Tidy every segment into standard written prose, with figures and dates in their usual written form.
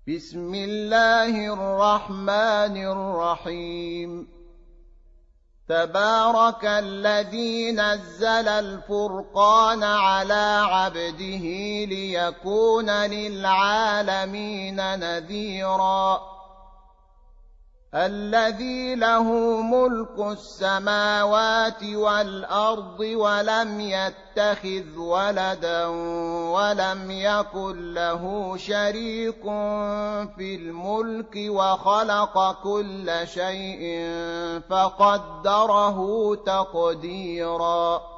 بسم الله الرحمن الرحيم. تبارك الذي نزل الفرقان على عبده ليكون للعالمين نذيرا. الذي له ملك السماوات والأرض ولم يتخذ ولدا ولم يكن له شريك في الملك وخلق كل شيء فقدره تقديرا.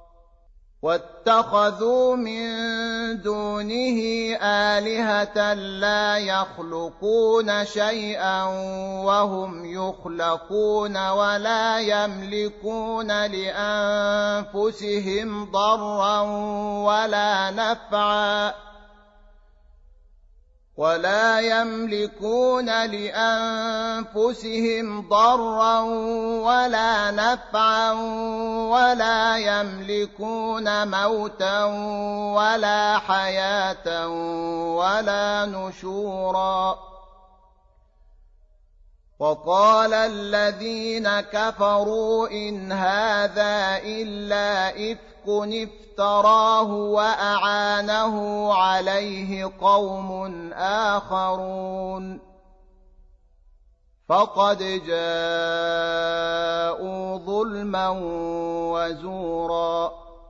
واتخذوا من دونه آلهة لا يخلقون شيئا وهم يخلقون ولا يملكون لأنفسهم ضرا ولا نفعا ولا يملكون موتا ولا حياة ولا نشورا. وقال الذين كفروا إن هذا إلا إفك افتراه وأعانه عليه قوم آخرون فقد جاءوا ظلما وزورا.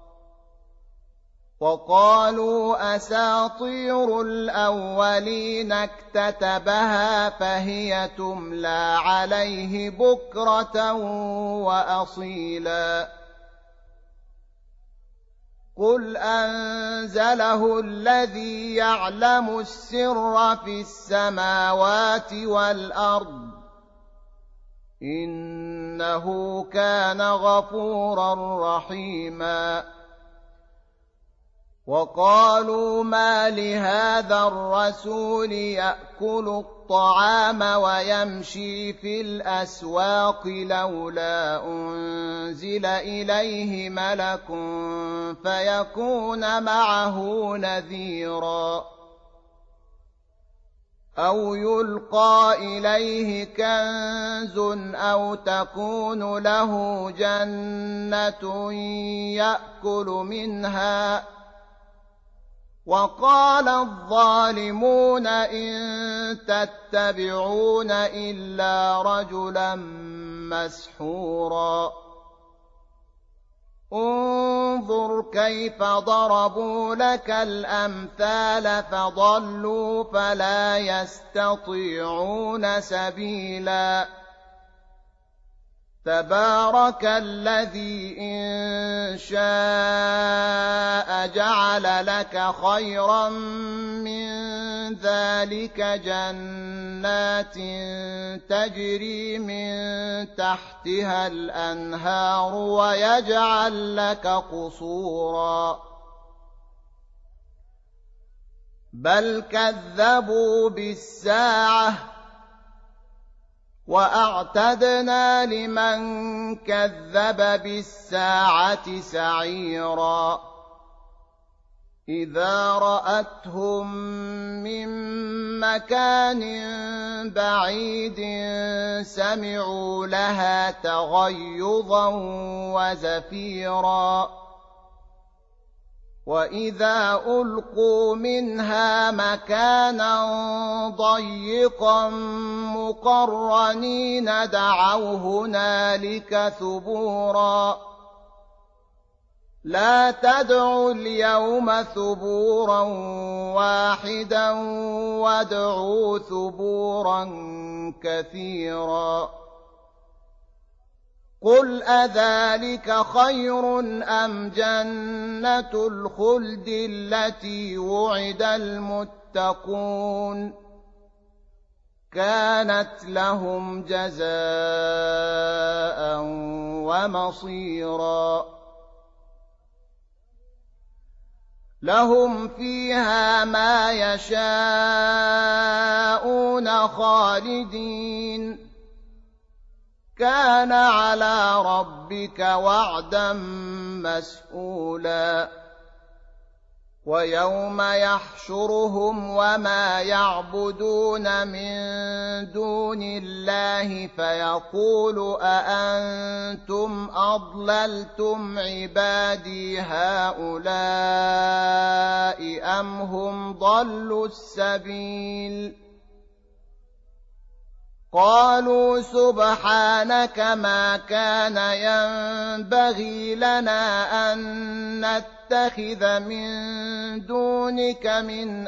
وقالوا أساطير الأولين اكتتبها فهي تملى عليه بكرة وأصيلا. قل أنزله الذي يعلم السر في السماوات والأرض إنه كان غفورا رحيما. وقالوا ما لهذا الرسول يأكل الطعام ويمشي في الأسواق لولا أنزل إليه ملك فيكون معه نذيرا. أو يلقى إليه كنز أو تكون له جنة يأكل منها. وقال الظالمون إن تتبعون إلا رجلا مسحورا. انظر كيف ضربوا لك الأمثال فضلوا فلا يستطيعون سبيلا. تبارك الذي إن شاء جعل لك خيرا من ذلك جنات تجري من تحتها الأنهار ويجعل لك قصورا. بل كذبوا بالساعة وأعتدنا لمن كذب بالساعة سعيرا. إذا رأتهم من مكان بعيد سمعوا لها تغيظا وزفيرا. وإذا ألقوا منها مكانا ضيقا مقرنين دعوا هنالك ثبورا. لا تدعوا اليوم ثبورا واحدا وادعوا ثبورا كثيرا. قل أذلك خير أم جنة الخلد التي وعد المتقون كانت لهم جزاء ومصيرا. لهم فيها ما يشاءون خالدين كان على ربك وعدا مسئولا. ويوم يحشرهم وما يعبدون من دون الله فيقول أأنتم أضللتم عبادي هؤلاء أم هم ضلوا السبيل قالوا سبحانك ما كان ينبغي لنا أن نتخذ من دونك من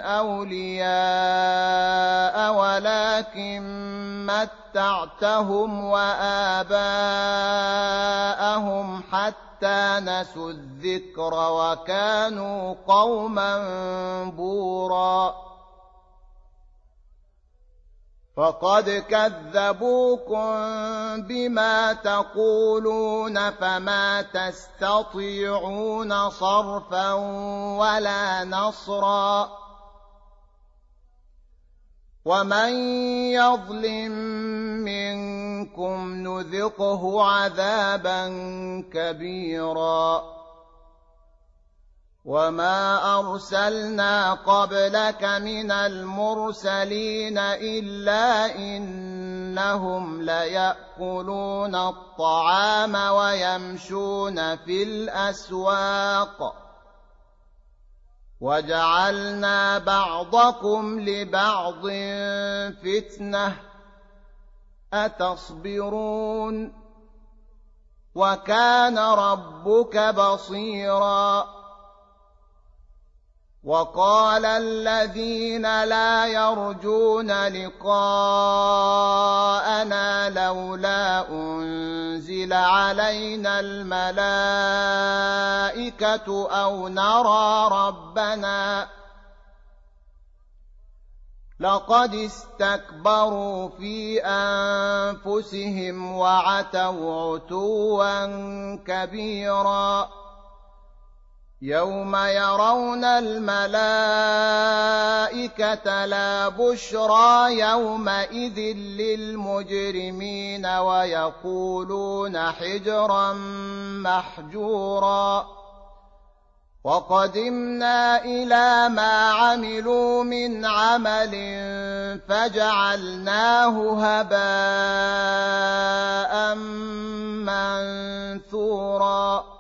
أولياء ولكن متعتهم وآباءهم حتى نسوا الذكر وكانوا قوما بورا فقد كذبوكم بما تقولون فما تستطيعون صرفا ولا نصرا ومن يظلم منكم نذقه عذابا كبيرا وما أرسلنا قبلك من المرسلين إلا إنهم ليأكلون الطعام ويمشون في الأسواق وجعلنا بعضكم لبعض فتنة أتصبرون وكان ربك بصيرا وقال الذين لا يرجون لقاءنا لولا أنزل علينا الملائكة أو نرى ربنا لقد استكبروا في أنفسهم وعتوا عتوا كبيرا يوم يرون الملائكة لا بشرى يومئذ للمجرمين ويقولون حجرا محجورا وقدمنا إلى ما عملوا من عمل فجعلناه هباء منثورا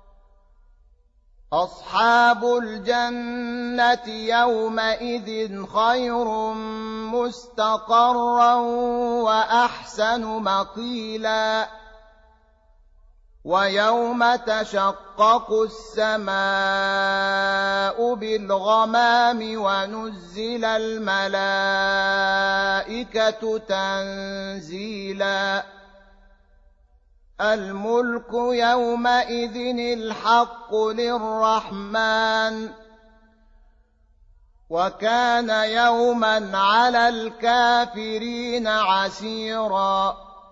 أصحاب الجنة يومئذ خير مستقرا وأحسن مقيلا ويوم تشقق السماء بالغمام ونزل الملائكة تنزيلا الملك يومئذ الحق للرحمن وكان يوما على الكافرين عسيرا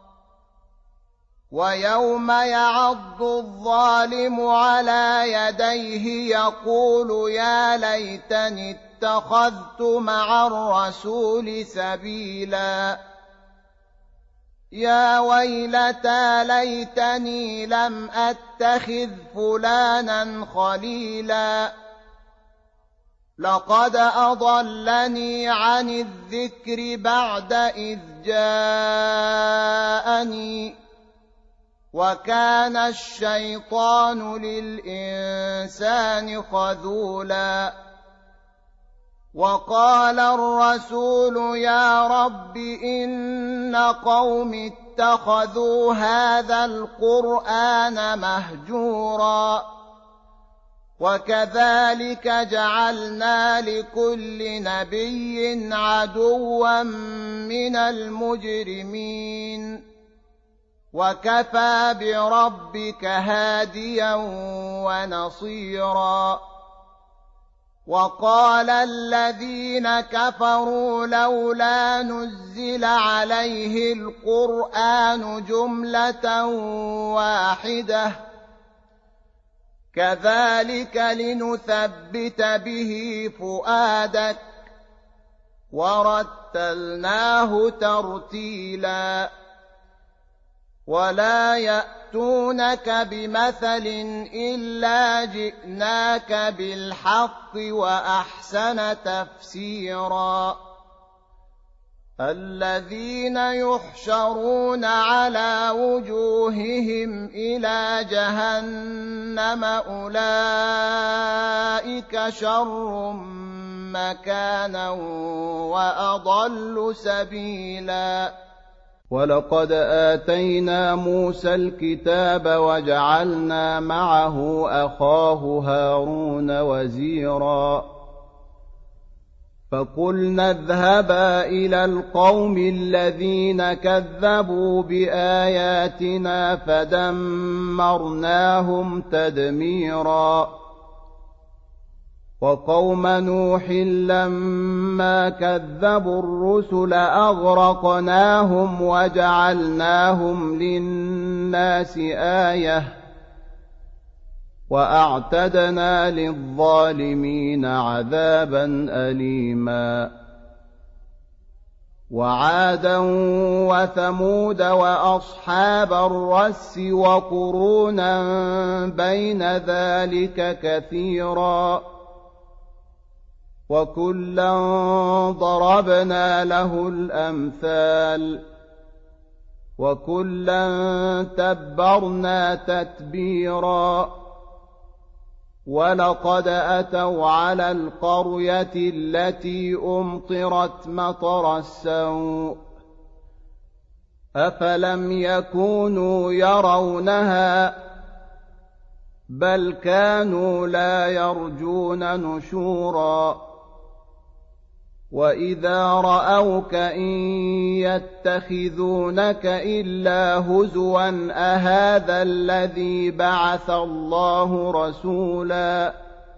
ويوم يعض الظالم على يديه يقول يا ليتني اتخذت مع الرسول سبيلا يا ويلتى ليتني لم أتخذ فلانا خليلا لقد أضلني عن الذكر بعد إذ جاءني وكان الشيطان للإنسان خذولا وقال الرسول يا رب إن قوم اتخذوا هذا القرآن مهجورا وكذلك جعلنا لكل نبي عدوا من المجرمين وكفى بربك هاديا ونصيرا وقال الذين كفروا لولا نزل عليه القرآن جملة واحدة كذلك لنثبت به فؤادك ورتلناه ترتيلا ولا يأتونك بمثل إلا جئناك بالحق وأحسن تفسيرا الذين يحشرون على وجوههم إلى جهنم أولئك شر مكانا وأضل سبيلا ولقد آتينا موسى الكتاب وجعلنا معه أخاه هارون وزيرا فقلنا اذهبا إلى القوم الذين كذبوا بآياتنا فدمرناهم تدميرا وقوم نوح لما كذبوا الرسل أغرقناهم وجعلناهم للناس آية وأعتدنا للظالمين عذابا أليما وعادا وثمود وأصحاب الرس وقرونا بين ذلك كثيرا وكلا ضربنا له الأمثال وكلا تبرنا تتبيرا ولقد أتوا على القرية التي أمطرت مطر السوء أفلم يكونوا يرونها بل كانوا لا يرجون نشورا وإذا رأوك إن يتخذونك إلا هزوا أهذا الذي بعث الله رسولا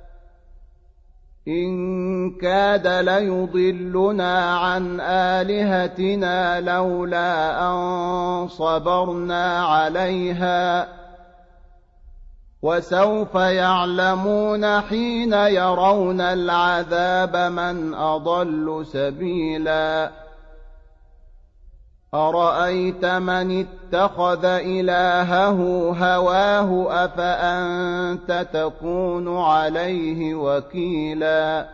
إن كاد ليضلنا عن آلهتنا لولا أن صبرنا عليها وسوف يعلمون حين يرون العذاب من أضل سبيلا أرأيت من اتخذ إلهه هواه أفأنت تكون عليه وكيلا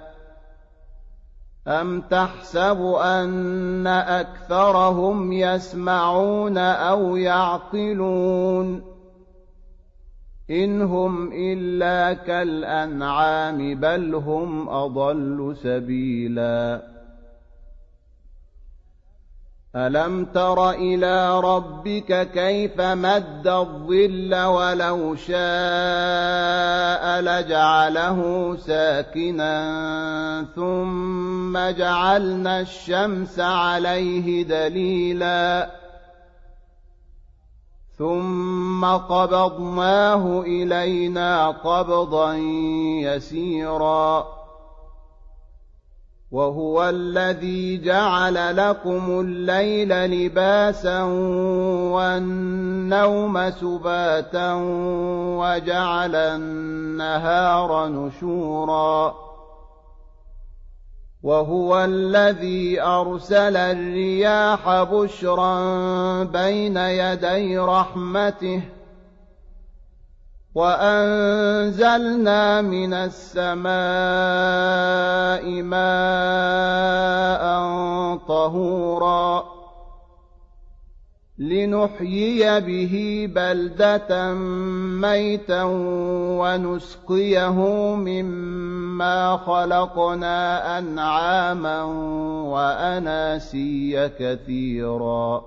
أم تحسب أن أكثرهم يسمعون أو يعقلون إن هم إلا كالأنعام بل هم أضل سبيلا ألم تر إلى ربك كيف مد الظل ولو شاء لجعله ساكنا ثم جعلنا الشمس عليه دليلا ثم قبضناه إلينا قبضا يسيرا وهو الذي جعل لكم الليل لباسا والنوم سباتا وجعل النهار نشورا وهو الذي أرسل الرياح بشرا بين يدي رحمته وأنزلنا من السماء ماء طهورا لنحيي به بلدة ميتا ونسقيه مما خلقنا أنعاما وأناسيا كثيرا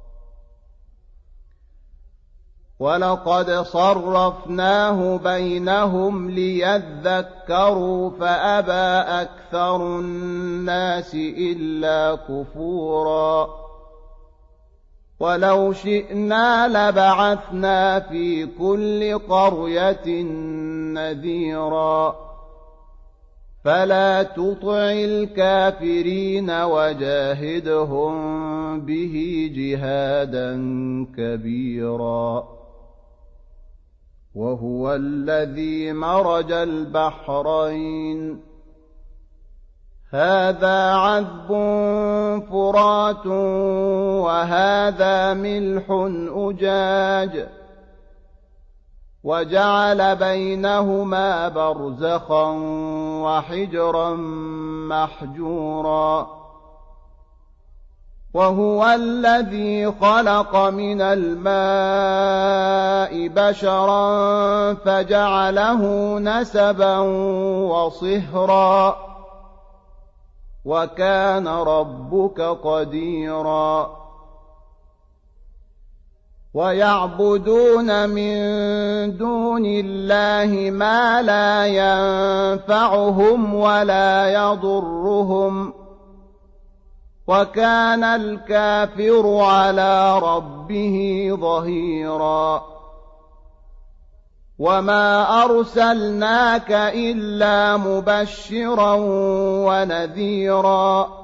ولقد صرفناه بينهم ليذكروا فأبى أكثر الناس إلا كفورا ولو شئنا لبعثنا في كل قرية نذيرا فلا تطع الكافرين وجاهدهم به جهادا كبيرا وهو الذي مرج البحرين هذا عذب فرات وهذا ملح أجاج وجعل بينهما برزخا وحجرا محجورا وهو الذي خلق من الماء بشرا فجعله نسبا وصهرا وكان ربك قديرا ويعبدون من دون الله ما لا ينفعهم ولا يضرهم وكان الكافر على ربه ظهيرا وما أرسلناك إلا مبشرا ونذيرا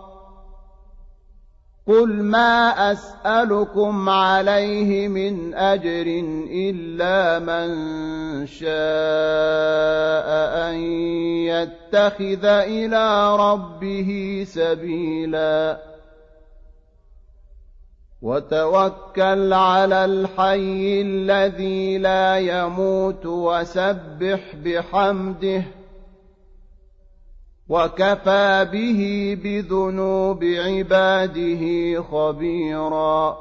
قل ما أسألكم عليه من أجر إلا من شاء أن يتخذ إلى ربه سبيلا وتوكل على الحي الذي لا يموت وسبح بحمده وكفى به بذنوب عباده خبيرا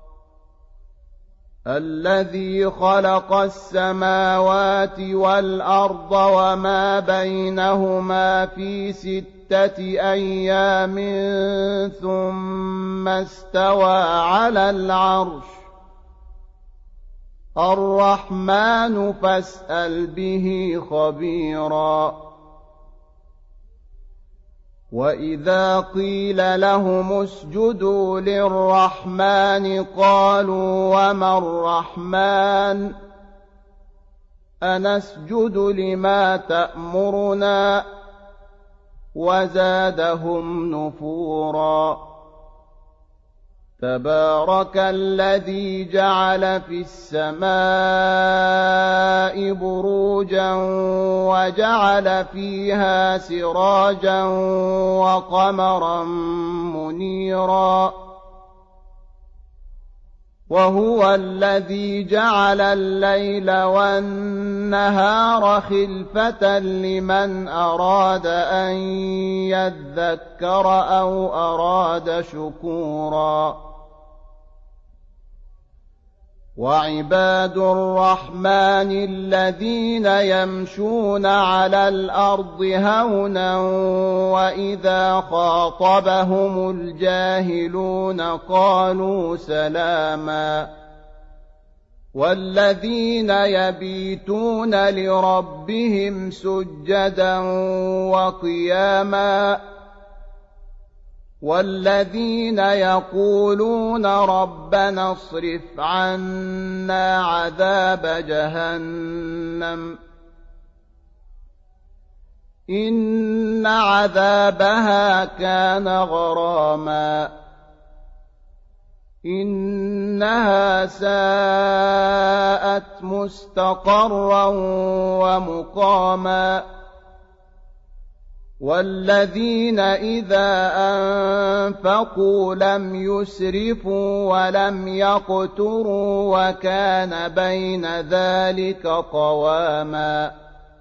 الذي خلق السماوات والأرض وما بينهما في 6 أيام ثم استوى على العرش الرحمن فاسأل به خبيرا وإذا قيل لهم اسجدوا للرحمن قالوا وما الرحمن أنسجد لما تأمرنا وزادهم نفورا تبارك الذي جعل في السماء بروجا وجعل فيها سراجا وقمرا منيرا وهو الذي جعل الليل والنهار خلفة لمن أراد أن يذكر أو أراد شكورا وعباد الرحمن الذين يمشون على الأرض هونا وإذا خاطبهم الجاهلون قالوا سلاما والذين يبيتون لربهم سجدا وقياما والذين يقولون ربنا اصرف عنا عذاب جهنم إن عذابها كان غراما إنها ساءت مستقرا ومقاما والذين إذا أنفقوا لم يسرفوا ولم يقتروا وكان بين ذلك قواما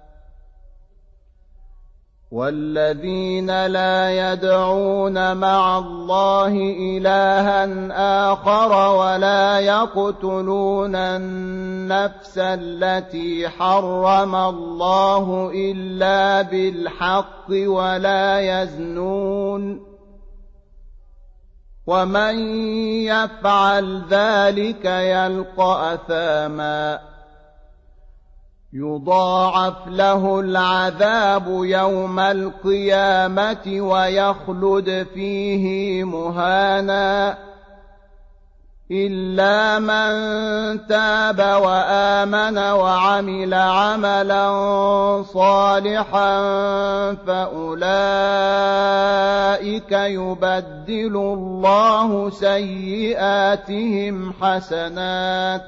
والذين لا يدعون مع الله إلها آخر ولا يقتلون النفس التي حرم الله إلا بالحق ولا يزنون ومن يفعل ذلك يلقى أثاما يضاعف له العذاب يوم القيامة ويخلد فيه مهانا إلا من تاب وآمن وعمل عملا صالحا فأولئك يبدل الله سيئاتهم حسنات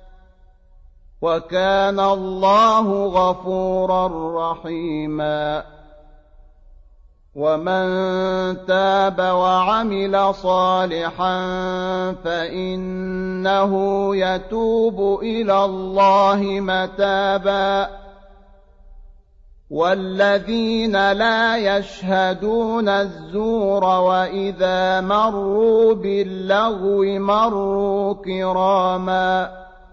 وكان الله غفورا رحيما ومن تاب وعمل صالحا فإنه يتوب إلى الله متابا والذين لا يشهدون الزور وإذا مروا باللغو مروا كراما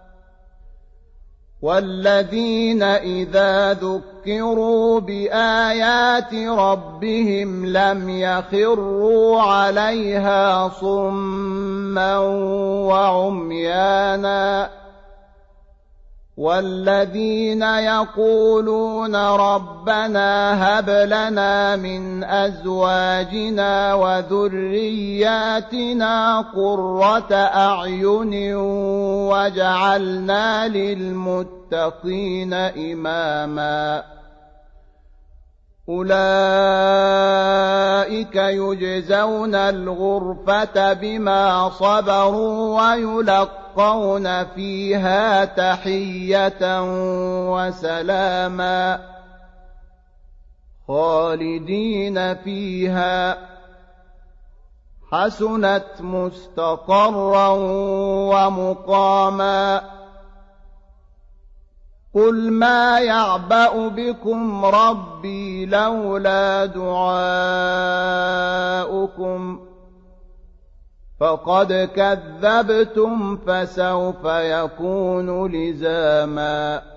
والذين إذا ذكروا بآيات ربهم لم يخروا عليها صما وعميانا والذين يقولون ربنا هب لنا من أزواجنا وذرياتنا قرة أعين واجعلنا للمتقين إماما أولئك يجزون الغرفة بما صبروا ويلقون فيها تحية وسلاما خالدين فيها حسنت مستقرا ومقاما قل ما يعبأ بكم ربي لولا دعاؤكم فقد كذبتم فسوف يكون لزاما